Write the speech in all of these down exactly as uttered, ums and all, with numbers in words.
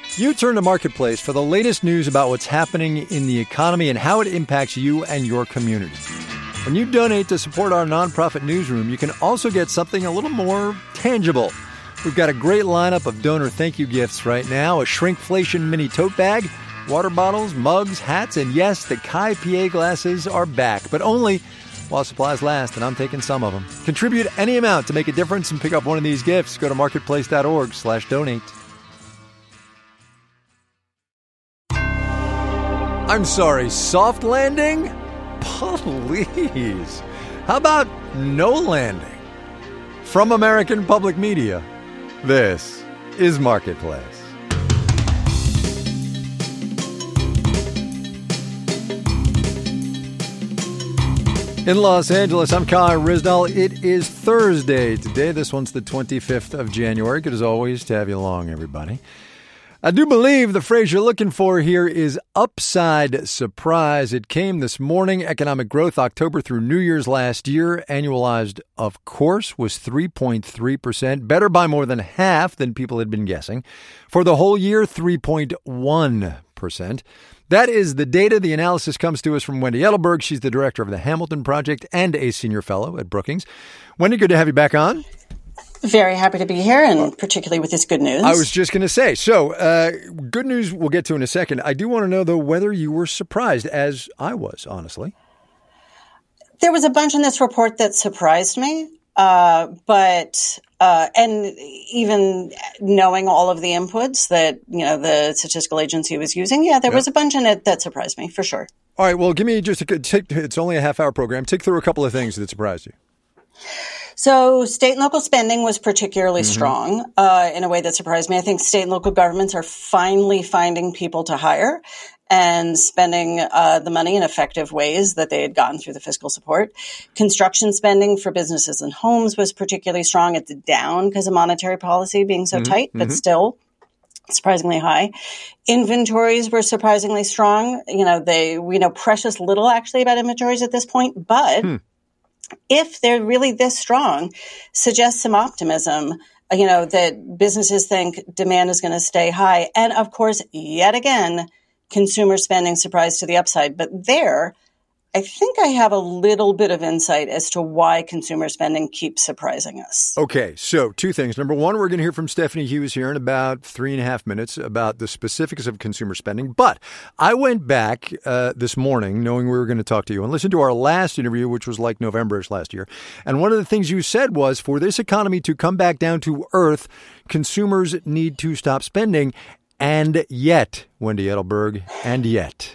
You turn to Marketplace for the latest news about what's happening in the economy and how it impacts you and your community. When you donate to support our nonprofit newsroom, you can also get something a little more tangible. We've got a great lineup of donor thank you gifts right now. A shrinkflation mini tote bag, water bottles, mugs, hats, and yes, the Kai P A glasses are back, but only while supplies last, and I'm taking some of them. Contribute any amount to make a difference and pick up one of these gifts. Go to marketplace.org slash donate. I'm sorry, soft landing? Please. How about no landing? From American Public Media, this is Marketplace. In Los Angeles, I'm Kai Ryssdal. It is Thursday today. This one's the twenty-fifth of January. Good as always to have you along, everybody. I do believe the phrase you're looking for here is upside surprise. It came this morning. Economic growth October through New Year's last year, annualized, of course, was three point three percent, better by more than half than people had been guessing. For the whole year, three point one percent. That is the data. The analysis comes to us from Wendy Edelberg. She's the director of the Hamilton Project and a senior fellow at Brookings. Wendy, good to have you back on. Very happy to be here, and particularly with this good news. I was just going to say, so uh, good news we'll get to in a second. I do want to know, though, whether you were surprised, as I was, honestly. There was a bunch in this report that surprised me, uh, but uh, and even knowing all of the inputs that, you know, the statistical agency was using, yeah, there yep. was a bunch in it that surprised me, for sure. All right, well, give me just a good take. It's only a half-hour program. Take through a couple of things that surprised you. So state and local spending was particularly mm-hmm. strong uh, in a way that surprised me. I think state and local governments are finally finding people to hire and spending uh, the money in effective ways that they had gotten through the fiscal support. Construction spending for businesses and homes was particularly strong. It's down because of monetary policy being so mm-hmm. tight, but mm-hmm. still surprisingly high. Inventories were surprisingly strong. You know, they we know precious little actually about inventories at this point, but hmm. if they're really this strong, suggests some optimism, you know, that businesses think demand is going to stay high. And of course, yet again, consumer spending surprised to the upside. But there, I think I have a little bit of insight as to why consumer spending keeps surprising us. Okay, so two things. Number one, we're going to hear from Stephanie Hughes here in about three and a half minutes about the specifics of consumer spending. But I went back uh, this morning knowing we were going to talk to you and listen to our last interview, which was like November-ish last year. And one of the things you said was for this economy to come back down to earth, consumers need to stop spending. And yet, Wendy Edelberg, and yet.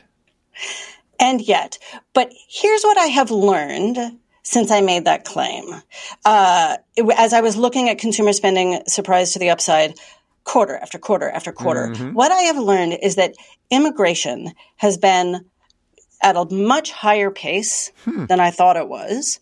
And yet. But here's what I have learned since I made that claim. Uh, it, as I was looking at consumer spending surprise to the upside, quarter after quarter after quarter, mm-hmm. what I have learned is that immigration has been at a much higher pace hmm. than I thought it was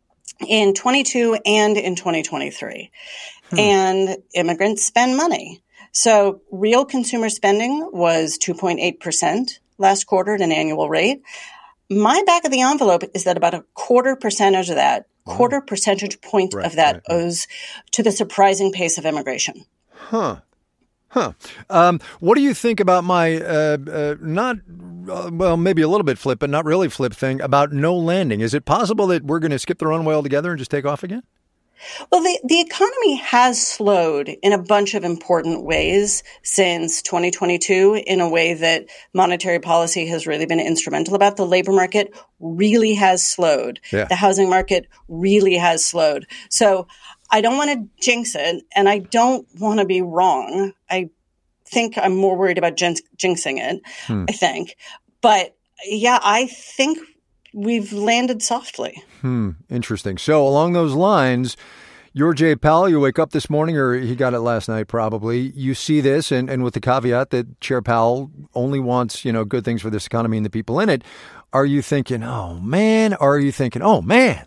in twenty-two and in twenty twenty-three. Hmm. And immigrants spend money. So real consumer spending was two point eight percent last quarter at an annual rate. My back of the envelope is that about a quarter percentage of that, wow. quarter percentage point right, of that right, owes right. to the surprising pace of immigration. Huh. Huh. Um, what do you think about my uh, uh, not, uh, well, maybe a little bit flip, but not really flip thing about no landing? Is it possible that we're going to skip the runway altogether and just take off again? Well, the, the economy has slowed in a bunch of important ways since twenty twenty-two in a way that monetary policy has really been instrumental about. The labor market really has slowed. Yeah. The housing market really has slowed. So I don't want to jinx it, and I don't want to be wrong. I think I'm more worried about jinx- jinxing it, hmm. I think. But yeah, I think we've landed softly. Hmm. Interesting. So along those lines, you're Jay Powell. You wake up this morning, or he got it last night probably. You see this, and, and with the caveat that Chair Powell only wants, you know, good things for this economy and the people in it. Are you thinking, oh, man? Or are you thinking, oh, man?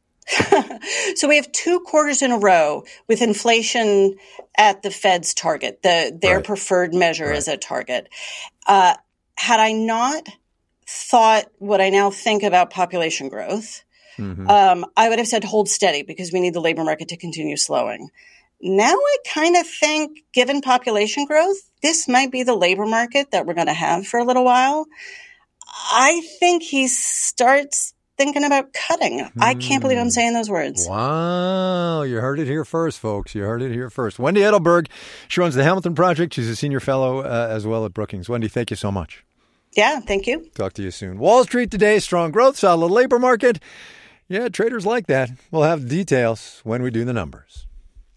So we have two quarters in a row with inflation at the Fed's target. The, their right. preferred measure right. is a target. Uh, had I not thought what I now think about population growth, mm-hmm. um, I would have said hold steady because we need the labor market to continue slowing. Now I kind of think, given population growth, this might be the labor market that we're going to have for a little while. I think he starts thinking about cutting. Hmm. I can't believe I'm saying those words. Wow. You heard it here first, folks. You heard it here first. Wendy Edelberg, she runs the Hamilton Project. She's a senior fellow uh, as well at Brookings. Wendy, thank you so much. Yeah, thank you. Talk to you soon. Wall Street today, strong growth, solid labor market. Yeah, traders like that. We'll have details when we do the numbers.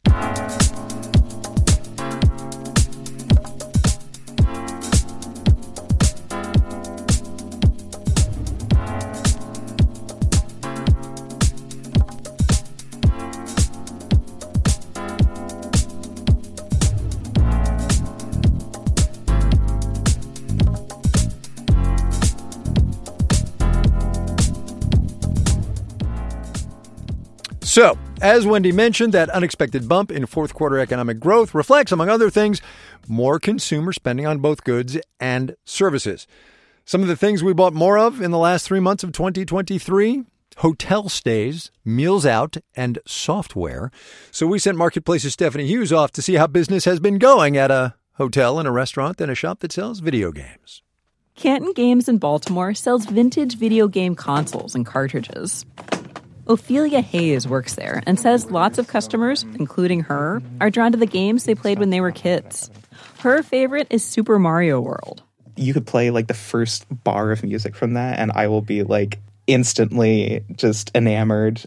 So, as Wendy mentioned, that unexpected bump in fourth quarter economic growth reflects, among other things, more consumer spending on both goods and services. Some of the things we bought more of in the last three months of twenty twenty-three, hotel stays, meals out, and software. So we sent Marketplace's Stephanie Hughes off to see how business has been going at a hotel and a restaurant and a shop that sells video games. Canton Games in Baltimore sells vintage video game consoles and cartridges. Ophelia Hayes works there and says lots of customers, including her, are drawn to the games they played when they were kids. Her favorite is Super Mario World. You could play like the first bar of music from that, and I will be like instantly just enamored.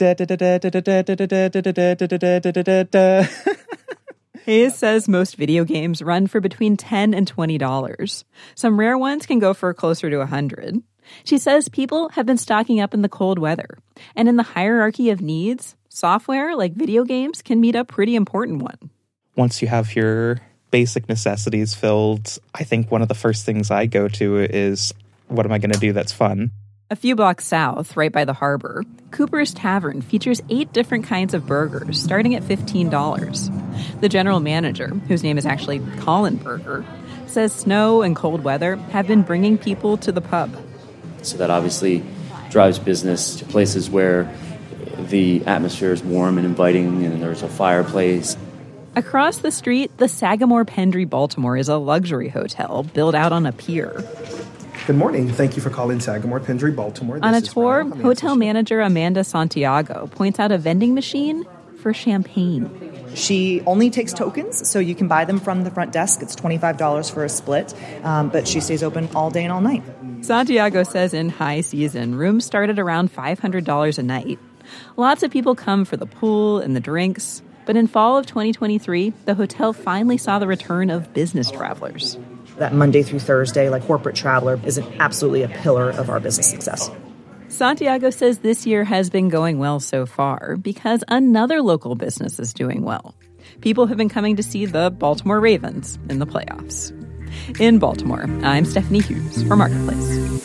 Hayes says most video games run for between ten dollars and twenty dollars. Some rare ones can go for closer to one hundred dollars. She says people have been stocking up in the cold weather. And in the hierarchy of needs, software like video games can meet a pretty important one. Once you have your basic necessities filled, I think one of the first things I go to is, what am I going to do that's fun? A few blocks south, right by the harbor, Cooper's Tavern features eight different kinds of burgers, starting at fifteen dollars. The general manager, whose name is actually Colin Burger, says snow and cold weather have been bringing people to the pub. So that obviously drives business to places where the atmosphere is warm and inviting and there's a fireplace. Across the street, the Sagamore Pendry Baltimore is a luxury hotel built out on a pier. Good morning. Thank you for calling Sagamore Pendry Baltimore. On a tour, hotel manager Amanda Santiago points out a vending machine for champagne. She only takes tokens, so you can buy them from the front desk. It's twenty-five dollars for a split, um, but she stays open all day and all night. Santiago says in high season, rooms start at around five hundred dollars a night. Lots of people come for the pool and the drinks, but in fall of twenty twenty-three, the hotel finally saw the return of business travelers. That Monday through Thursday, like corporate traveler, is an, absolutely a pillar of our business success. Santiago says this year has been going well so far because another local business is doing well. People have been coming to see the Baltimore Ravens in the playoffs. In Baltimore, I'm Stephanie Hughes for Marketplace.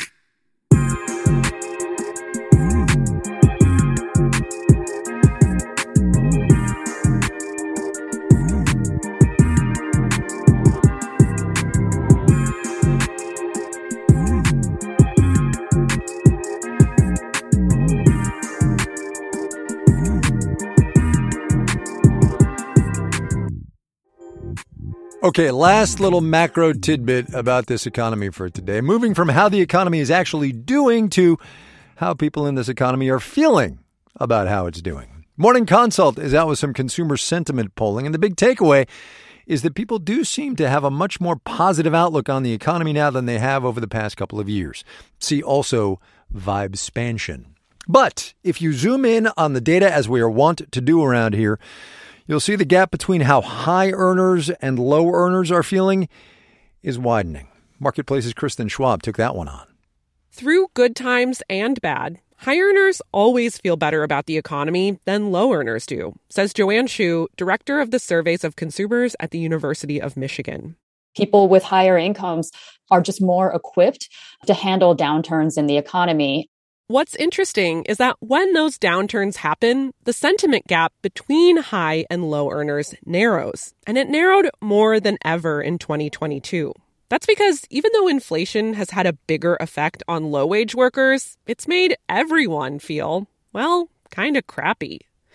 Okay, last little macro tidbit about this economy for today. Moving from how the economy is actually doing to how people in this economy are feeling about how it's doing. Morning Consult is out with some consumer sentiment polling, and the big takeaway is that people do seem to have a much more positive outlook on the economy now than they have over the past couple of years. See also Vibespansion. But if you zoom in on the data, as we are wont to do around here, you'll see the gap between how high earners and low earners are feeling is widening. Marketplace's Kristen Schwab took that one on. Through good times and bad, high earners always feel better about the economy than low earners do, says Joanne Shu, director of the Surveys of Consumers at the University of Michigan. People with higher incomes are just more equipped to handle downturns in the economy. What's interesting is that when those downturns happen, the sentiment gap between high and low earners narrows, and it narrowed more than ever in twenty twenty-two. That's because even though inflation has had a bigger effect on low-wage workers, it's made everyone feel, well, kind of crappy.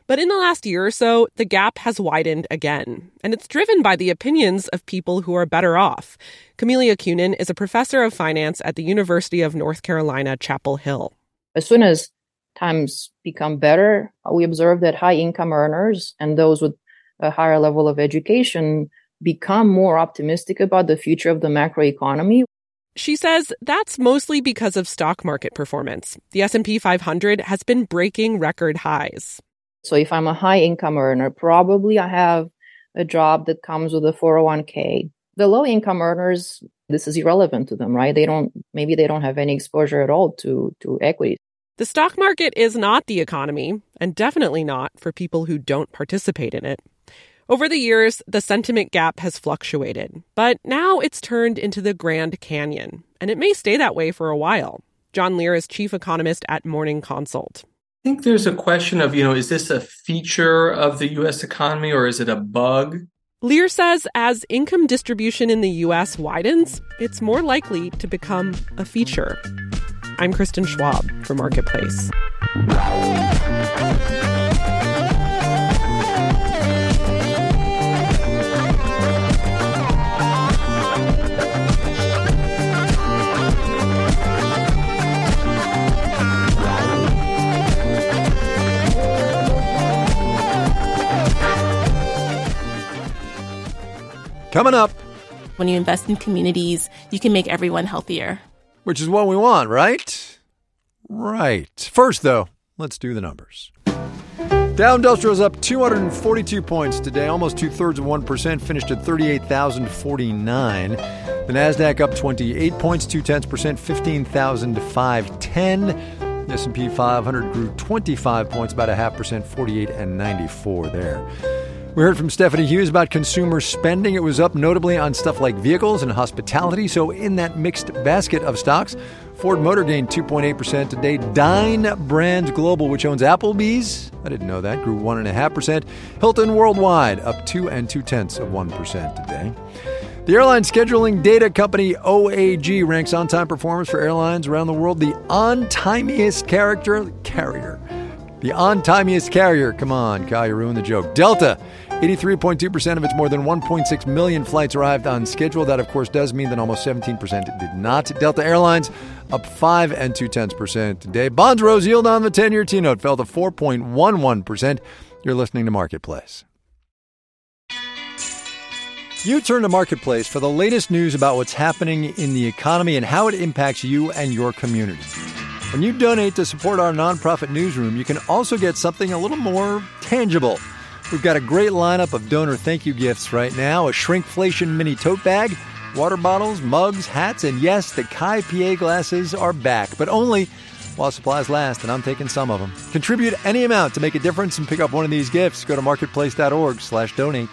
But in the last year or so, the gap has widened again, and it's driven by the opinions of people who are better off. Camelia Kunin is a professor of finance at the University of North Carolina, Chapel Hill. As soon as times become better, we observe that high-income earners and those with a higher level of education become more optimistic about the future of the macroeconomy. She says that's mostly because of stock market performance. The S and P five hundred has been breaking record highs. So if I'm a high-income earner, probably I have a job that comes with a four oh one k. The low-income earners, this is irrelevant to them, right? They don't, maybe they don't have any exposure at all to, to equities. The stock market is not the economy, and definitely not for people who don't participate in it. Over the years, the sentiment gap has fluctuated, but now it's turned into the Grand Canyon, and it may stay that way for a while. John Lear is chief economist at Morning Consult. I think there's a question of, you know, is this a feature of the U S economy or is it a bug? Lear says as income distribution in the U S widens, it's more likely to become a feature. I'm Kristen Schwab for Marketplace. Coming up. When you invest in communities, you can make everyone healthier. Which is what we want, right? Right. First, though, let's do the numbers. Dow Industrial's up two hundred forty-two points today, almost two-thirds of one percent, finished at thirty-eight thousand forty-nine. The Nasdaq up twenty-eight points, two-tenths percent, fifteen thousand five hundred ten. The S and P five hundred grew twenty-five points, about a half percent, forty-eight and ninety-four there. We heard from Stephanie Hughes about consumer spending. It was up notably on stuff like vehicles and hospitality. So in that mixed basket of stocks, Ford Motor gained two point eight percent today. Dine Brands Global, which owns Applebee's, I didn't know that, grew one point five percent. Hilton Worldwide up two and two-tenths of one percent today. The airline scheduling data company O A G ranks on-time performance for airlines around the world the on-timiest character carrier. The on-timiest carrier. Come on, Kyle, you ruined the joke. Delta, eighty-three point two percent of its more than one point six million flights arrived on schedule. That, of course, does mean that almost seventeen percent did not. Delta Airlines up five and two-tenths percent today. Bonds rose, yield on the ten-year T-note fell to four point one one percent. You're listening to Marketplace. You turn to Marketplace for the latest news about what's happening in the economy and how it impacts you and your community. When you donate to support our nonprofit newsroom, you can also get something a little more tangible. We've got a great lineup of donor thank you gifts right now. A shrinkflation mini tote bag, water bottles, mugs, hats, and yes, the Kai P A glasses are back, but only while supplies last, and I'm taking some of them. Contribute any amount to make a difference and pick up one of these gifts. Go to marketplace.org slash donate.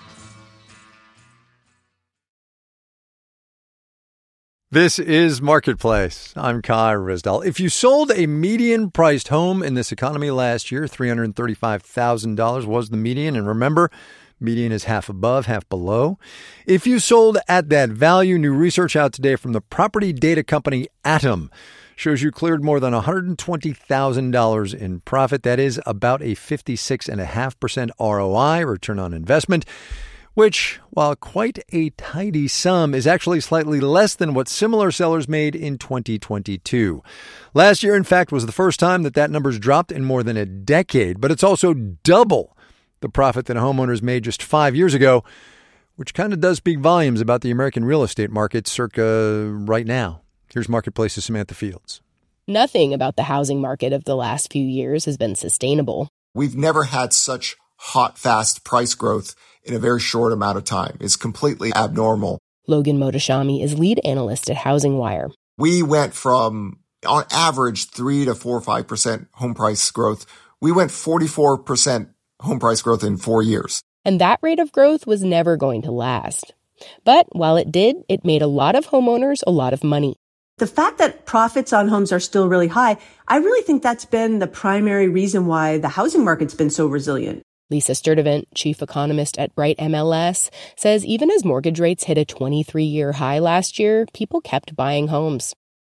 This is Marketplace. I'm Kai Ryssdal. If you sold a median-priced home in this economy last year, three hundred thirty-five thousand dollars was the median. And remember, median is half above, half below. If you sold at that value, new research out today from the property data company Atom shows you cleared more than one hundred twenty thousand dollars in profit. That is about a fifty-six point five percent R O I, return on investment, which, while quite a tidy sum, is actually slightly less than what similar sellers made in twenty twenty-two. Last year, in fact, was the first time that that number's dropped in more than a decade, but it's also double the profit that homeowners made just five years ago, which kind of does speak volumes about the American real estate market circa right now. Here's Marketplace's Samantha Fields. Nothing about the housing market of the last few years has been sustainable. We've never had such hot, fast price growth in a very short amount of time. It's completely abnormal. Logan Mohtashami is lead analyst at Housing Wire. We went from, on average, three to four or five percent home price growth. We went forty-four percent home price growth in four years. And that rate of growth was never going to last. But while it did, it made a lot of homeowners a lot of money. The fact that profits on homes are still really high, I really think that's been the primary reason why the housing market's been so resilient. Lisa Sturdivant, chief economist at Bright M L S, says even as mortgage rates hit a twenty-three-year high last year, people kept buying homes.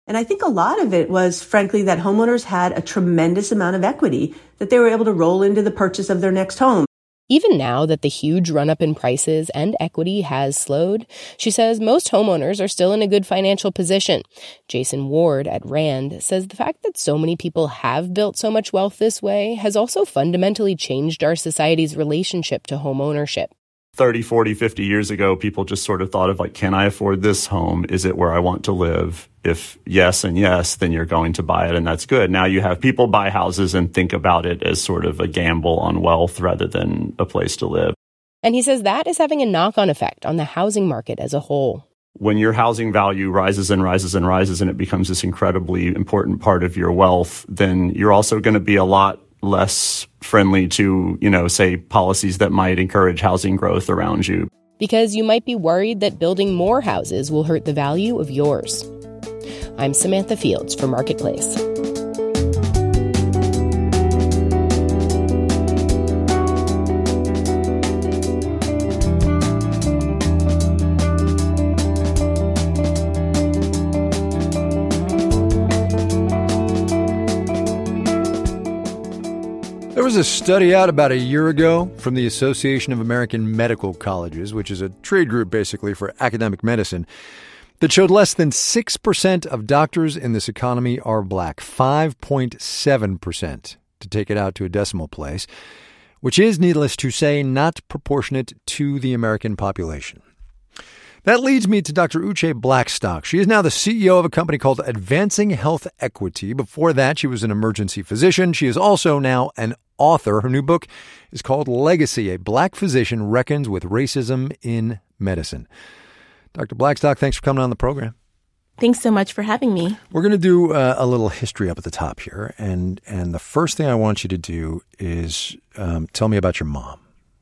And I think a lot of it was, frankly, that homeowners had a tremendous amount of equity that they were able to roll into the purchase of their next home. Even now that the huge run-up in prices and equity has slowed, she says most homeowners are still in a good financial position. Jason Ward at RAND says the fact that so many people have built so much wealth this way has also fundamentally changed our society's relationship to home ownership. thirty, forty, fifty years ago, people just sort of thought of like, can I afford this home? Is it where I want to live? If yes and yes, then you're going to buy it, and that's good. Now you have people buy houses and think about it as sort of a gamble on wealth rather than a place to live. And he says that is having a knock-on effect on the housing market as a whole. When your housing value rises and rises and rises and it becomes this incredibly important part of your wealth, then you're also going to be a lot less friendly to, you know, say, policies that might encourage housing growth around you. Because you might be worried that building more houses will hurt the value of yours. I'm Samantha Fields for Marketplace. There was a study out about a year ago from the Association of American Medical Colleges, which is a trade group basically for academic medicine, that showed less than six percent of doctors in this economy are black, five point seven percent to take it out to a decimal place, which is, needless to say, not proportionate to the American population. That leads me to Doctor Uche Blackstock. She is now the C E O of a company called Advancing Health Equity. Before that, she was an emergency physician. She is also now an author. Her new book is called Legacy, A Black Physician Reckons with Racism in Medicine. Doctor Blackstock, thanks for coming on the program. Thanks so much for having me. We're going to do uh, a little history up at the top here. And, and the first thing I want you to do is um, tell me about your mom.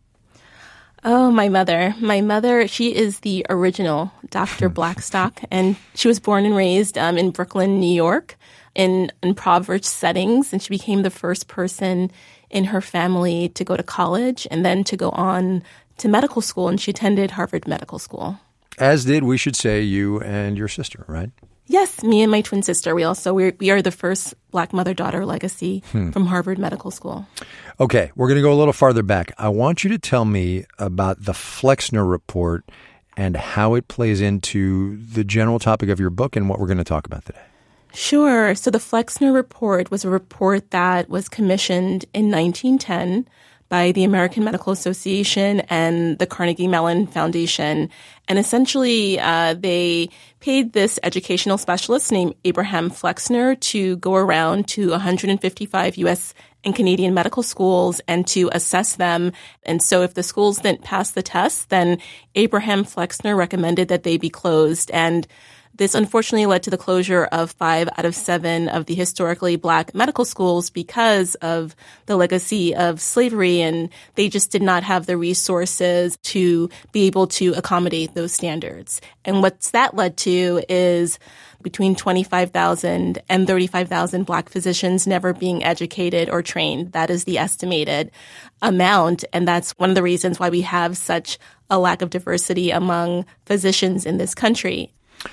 Oh, my mother. My mother, she is the original Doctor Blackstock, and she was born and raised um, in Brooklyn, New York, in impoverished settings, and she became the first person in her family to go to college and then to go on to medical school, and she attended Harvard Medical School. As did, we should say, you and your sister, right? Yes, me and my twin sister. We also we we are the first Black mother-daughter legacy hmm. from Harvard Medical School. Okay, we're going to go a little farther back. I want you to tell me about the Flexner Report and how it plays into the general topic of your book and what we're going to talk about today. Sure. So the Flexner Report was a report that was commissioned in nineteen ten by the American Medical Association and the Carnegie Mellon Foundation. And essentially, uh, they paid this educational specialist named Abraham Flexner to go around to one hundred fifty-five U S and Canadian medical schools and to assess them. And so if the schools didn't pass the test, then Abraham Flexner recommended that they be closed. And this unfortunately led to the closure of five out of seven of the historically Black medical schools because of the legacy of slavery, and they just did not have the resources to be able to accommodate those standards. And what's that led to is between twenty-five thousand and thirty-five thousand Black physicians never being educated or trained. That is the estimated amount, and that's one of the reasons why we have such a lack of diversity among physicians in this country.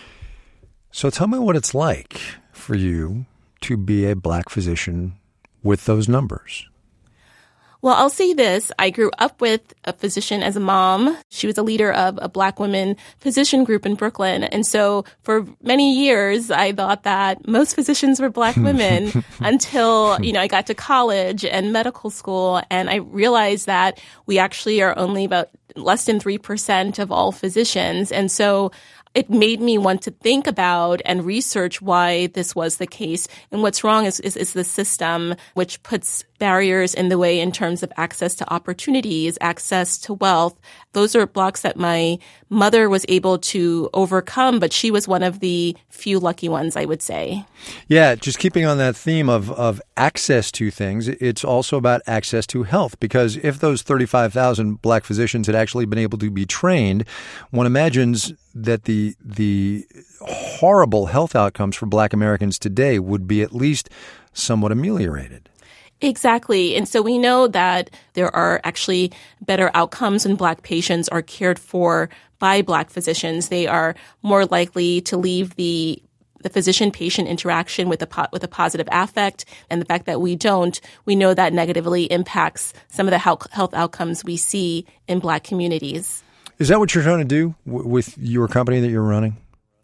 So tell me what it's like for you to be a Black physician with those numbers. Well, I'll say this. I grew up with a physician as a mom. She was a leader of a Black women physician group in Brooklyn. And so for many years, I thought that most physicians were Black women until, you know, I got to college and medical school. And I realized that we actually are only about less than three percent of all physicians. And so it made me want to think about and research why this was the case. And what's wrong is, is, is the system, which puts barriers in the way in terms of access to opportunities, access to wealth. Those are blocks that my mother was able to overcome, but she was one of the few lucky ones, I would say. Yeah, just keeping on that theme of, of access to things, it's also about access to health, because if those thirty-five thousand Black physicians had actually been able to be trained, one imagines that the the horrible health outcomes for Black Americans today would be at least somewhat ameliorated. Exactly. And so we know that there are actually better outcomes when Black patients are cared for by Black physicians. They are more likely to leave the the physician-patient interaction with a po- with a positive affect, and the fact that we don't, we know that negatively impacts some of the health, health outcomes we see in Black communities. Is that what you're trying to do w- with your company that you're running?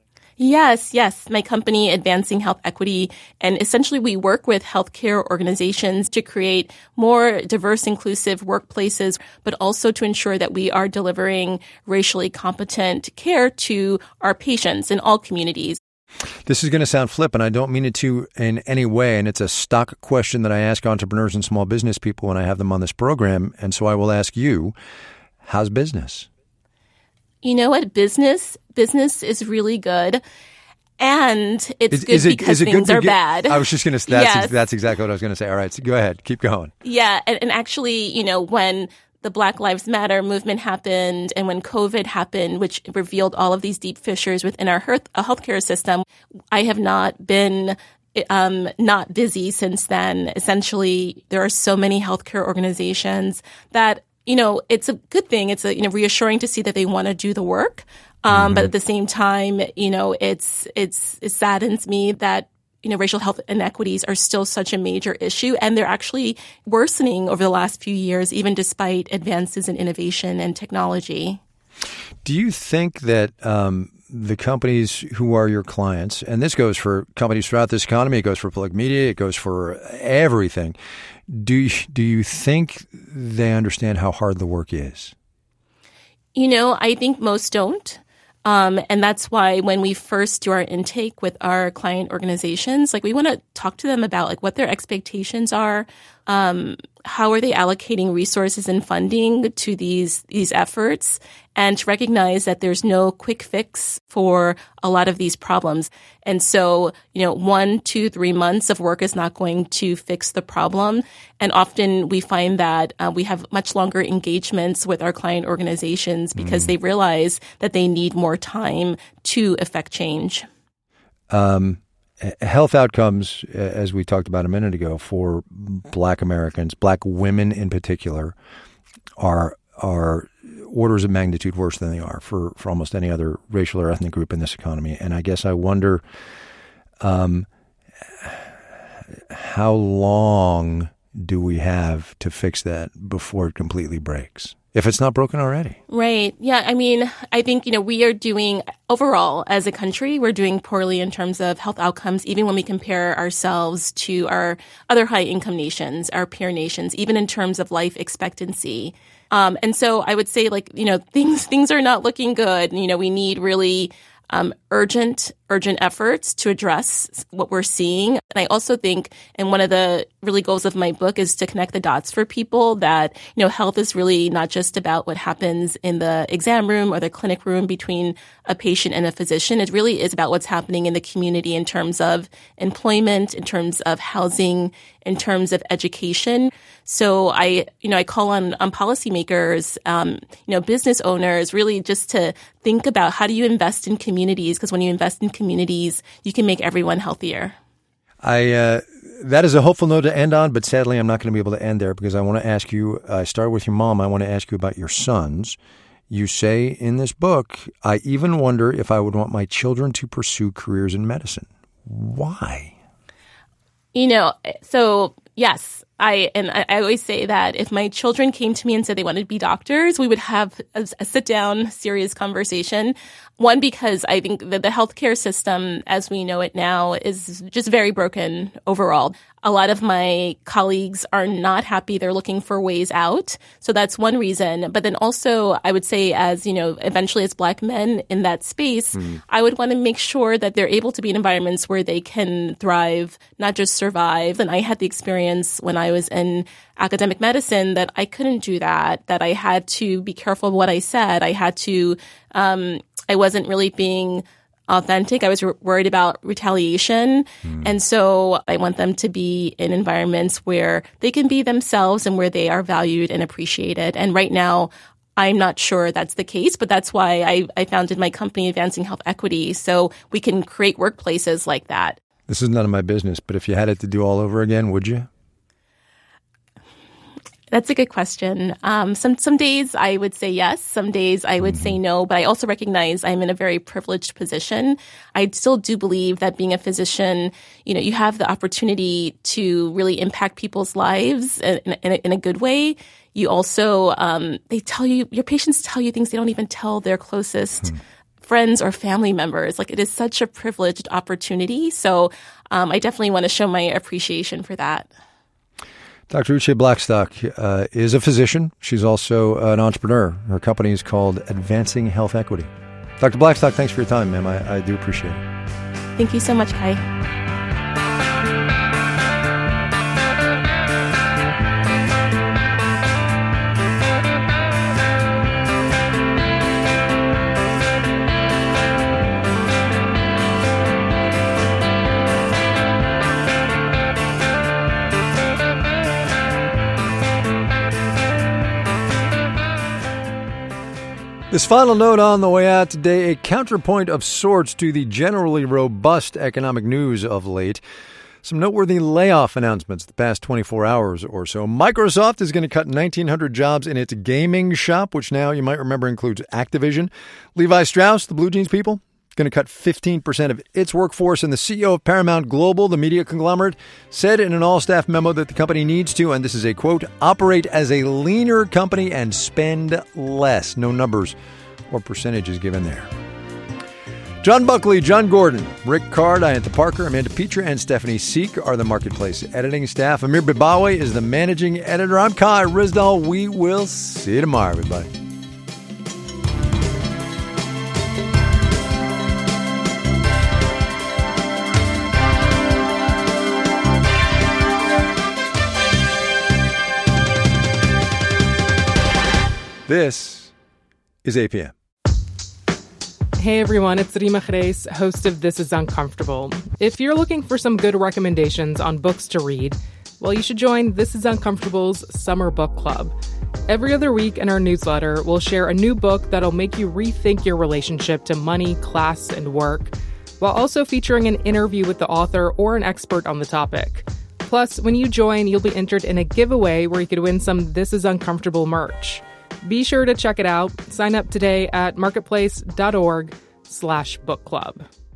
Yes, yes. My company, Advancing Health Equity, and essentially we work with healthcare organizations to create more diverse, inclusive workplaces, but also to ensure that we are delivering racially competent care to our patients in all communities. This is going to sound flippant. I don't mean it to in any way, and it's a stock question that I ask entrepreneurs and small business people when I have them on this program, and so I will ask you, how's business? You know what? Business, business is really good. And it's is, good is it, because is it things good are get, bad. I was just going to, that's, yes. that's exactly what I was going to say. All right, so go ahead. Keep going. Yeah. And, and actually, you know, when the Black Lives Matter movement happened and when COVID happened, which revealed all of these deep fissures within our health, uh, healthcare system, I have not been um, not busy since then. Essentially, there are so many healthcare organizations that, you know, it's a good thing. It's a, you know, reassuring to see that they want to do the work. Um, mm-hmm. But at the same time, you know, it's, it's, it saddens me that, you know, racial health inequities are still such a major issue, and they're actually worsening over the last few years, even despite advances in innovation and technology. Do you think that um, the companies who are your clients, and this goes for companies throughout this economy, it goes for public media, it goes for everything, do you, do you think they understand how hard the work is? You know, I think most don't. Um, and that's why when we first do our intake with our client organizations, like we want to talk to them about like what their expectations are, um, how are they allocating resources and funding to these these efforts, and to recognize that there's no quick fix for a lot of these problems. And so, you know, one, two, three months of work is not going to fix the problem. And often we find that uh, we have much longer engagements with our client organizations because mm. they realize that they need more time to affect change. Um. Health outcomes, as we talked about a minute ago, for Black Americans, Black women in particular, are are orders of magnitude worse than they are for, for almost any other racial or ethnic group in this economy. And I guess I wonder um, how long do we have to fix that before it completely breaks? If it's not broken already. Right. Yeah. I mean, I think, you know, we are doing overall as a country, we're doing poorly in terms of health outcomes, even when we compare ourselves to our other high income nations, our peer nations, even in terms of life expectancy. Um, and so I would say like, you know, things, things are not looking good. You know, we need really Um, urgent, urgent efforts to address what we're seeing. And I also think, and one of the really goals of my book is to connect the dots for people that, you know, health is really not just about what happens in the exam room or the clinic room between a patient and a physician. It really is about what's happening in the community in terms of employment, in terms of housing, in terms of education. So I, you know, I call on, on policymakers, um, you know, business owners, really just to think about how do you invest in communities? Because when you invest in communities, you can make everyone healthier. I, uh, that is a hopeful note to end on, but sadly I'm not going to be able to end there because I want to ask you, I uh, start with your mom. I want to ask you about your sons. You say in this book, I even wonder if I would want my children to pursue careers in medicine. Why? You know, so yes, I and I, I always say that if my children came to me and said they wanted to be doctors, we would have a, a sit-down, serious conversation. One, because I think that the healthcare system, as we know it now, is just very broken overall. A lot of my colleagues are not happy. They're looking for ways out. So that's one reason. But then also, I would say as, you know, eventually as Black men in that space, mm. I would want to make sure that they're able to be in environments where they can thrive, not just survive. And I had the experience when I was in academic medicine that I couldn't do that, that I had to be careful of what I said. I had to, um, I wasn't really being authentic. I was re- worried about retaliation. Mm. And so I want them to be in environments where they can be themselves and where they are valued and appreciated. And right now, I'm not sure that's the case, but that's why I, I founded my company, Advancing Health Equity, so we can create workplaces like that. This is none of my business, but if you had it to do all over again, would you? That's a good question. Um, some some days I would say yes. Some days I would say no. But I also recognize I'm in a very privileged position. I still do believe that being a physician, you know, you have the opportunity to really impact people's lives in, in, a, in a good way. You also, um, they tell you, your patients tell you things they don't even tell their closest hmm. friends or family members. Like, it is such a privileged opportunity. So um, I definitely want to show my appreciation for that. Doctor Uche Blackstock uh, is a physician. She's also an entrepreneur. Her company is called Advancing Health Equity. Doctor Blackstock, thanks for your time, ma'am. I, I do appreciate it. Thank you so much, Kai. This final note on the way out today, a counterpoint of sorts to the generally robust economic news of late. Some noteworthy layoff announcements the past twenty-four hours or so. Microsoft is going to cut nineteen hundred jobs in its gaming shop, which now you might remember includes Activision. Levi Strauss, the Blue Jeans people, going to cut fifteen percent of its workforce. And the C E O of Paramount Global, the media conglomerate, said in an all-staff memo that the company needs to, and this is a quote, operate as a leaner company and spend less. No numbers or percentages given there. John Buckley, John Gordon, Rick Card, Ayanta Parker, Amanda Petra, and Stephanie Seek are the Marketplace editing staff. Amir Bibawe is the managing editor. I'm Kai Ryssdal. We will see you tomorrow, everybody. This is A P M. Hey everyone, it's Rima Khreis, host of This Is Uncomfortable. If you're looking for some good recommendations on books to read, well, you should join This Is Uncomfortable's Summer Book Club. Every other week in our newsletter, we'll share a new book that'll make you rethink your relationship to money, class, and work, while also featuring an interview with the author or an expert on the topic. Plus, when you join, you'll be entered in a giveaway where you could win some This Is Uncomfortable merch. Be sure to check it out. Sign up today at marketplace.org slash book club.